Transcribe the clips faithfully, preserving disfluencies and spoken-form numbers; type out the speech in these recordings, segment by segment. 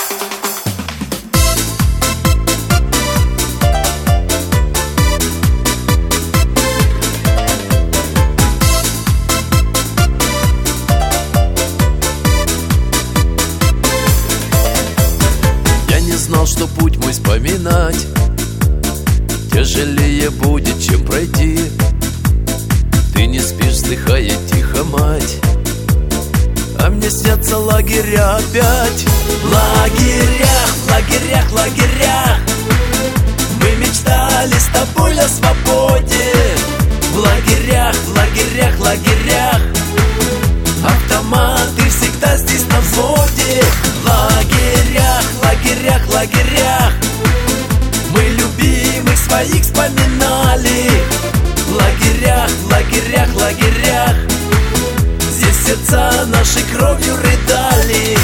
Знал, что путь мой вспоминать тяжелее будет, чем пройти. Ты не спишь, вздыхая тихо, мать, а мне снятся лагеря опять. В лагерях, в лагерях, в лагерях мы мечтали с тобой о свободе. В лагерях, в лагерях, в лагерях автоматы всегда здесь на взводе. В лагерях, в лагерях, в лагерях мы любимых своих вспоминали. В лагерях, в лагерях, в лагерях здесь сердца нашей кровью рыдали.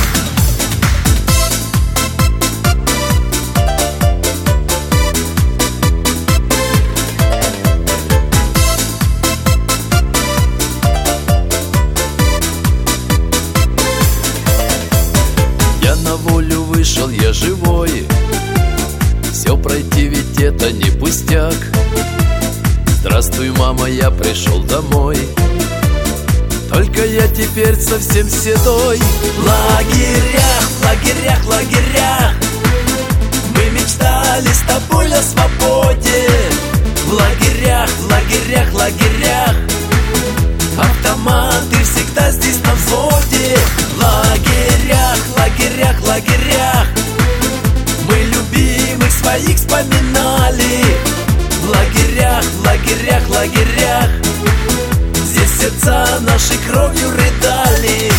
На волю вышел я живой, все пройти ведь это не пустяк. Здравствуй, мама, я пришел домой, только я теперь совсем седой. В лагерях, в лагерях, в лагерях мы мечтали с тобой о свободе. В лагерях, в лагерях, в лагерях автоматы всегда здесь на взводе. В лагерях, в лагерях, в лагерях мы любимых своих вспоминали. В лагерях, в лагерях, в лагерях здесь сердца нашей кровью рыдали.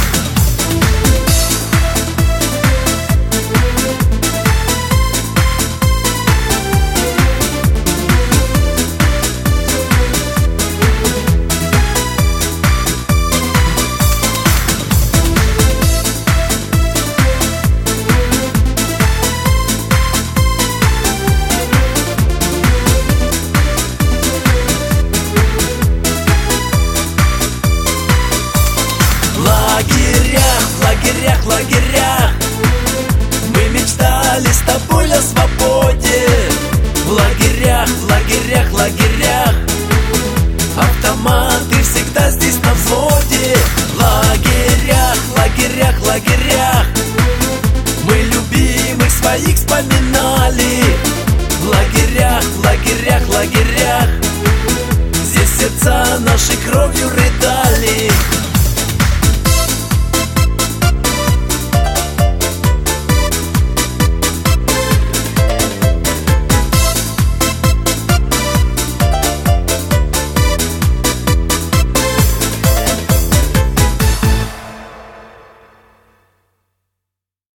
В лагерях, в лагерях мы мечтали с тобой о свободе. В лагерях, в лагерях, в лагерях автоматы всегда здесь на взводе. В лагерях, в лагерях, в лагерях мы любимых своих вспоминали. В лагерях, в лагерях, в лагерях здесь сердца нашей кровью рыдали.